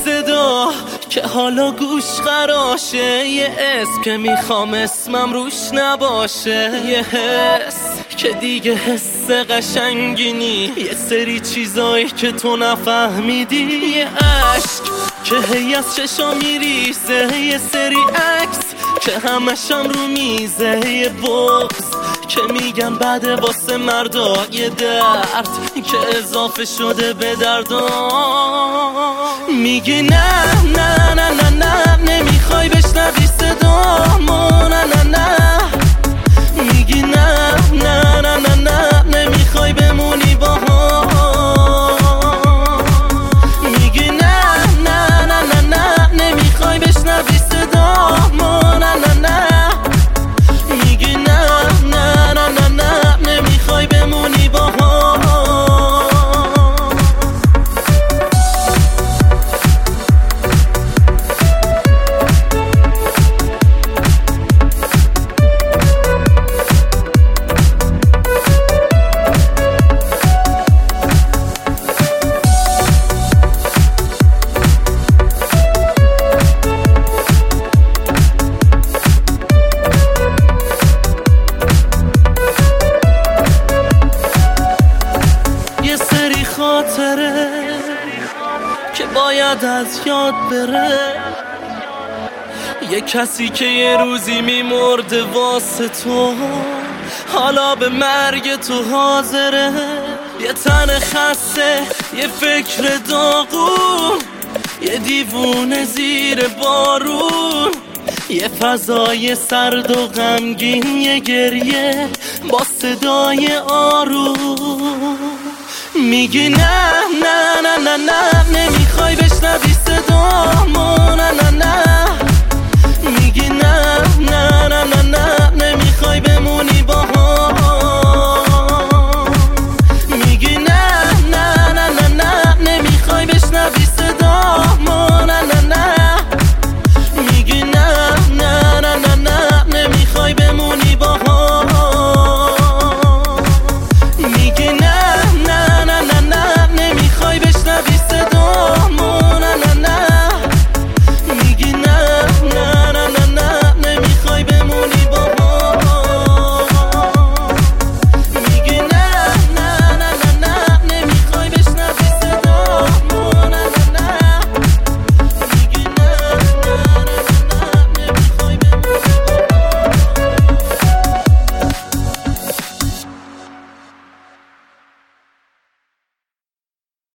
صدا که حالا گوش خراشه، یه اسم که میخوام اسمم روش نباشه، یه حس که دیگه حس قشنگینی، یه سری چیزایی که تو نفهمیدی، یه عشق که هی از چشا میریزه، یه سری عکس که همشم رو میزه، یه بغض که میگن بده واسه مردا، یه درد که اضافه شده به دردام. میگی نه نه نه نه نه نمیخوای بشنوی صدامو، نه نه نه. میگی نه نه نه نه نه نمیخوای بمونی با هم. میگی نه نه نه نه نه نمیخوای بشنوی صدامو، نه نه نه. میگی نه نه نه نه نه نمیخوای بمونی با هم. خاطره که باید از یاد بره، یه کسی که یه روزی میمرده واسه تو، حالا به مرگ تو حاضره. یه تن خسته، یه فکر داغون، یه دیوونه زیر بارون، یه فضای سرد و غمگین، یه گریه با صدای آروم. میگی نه نه نه نه نه نمیخوای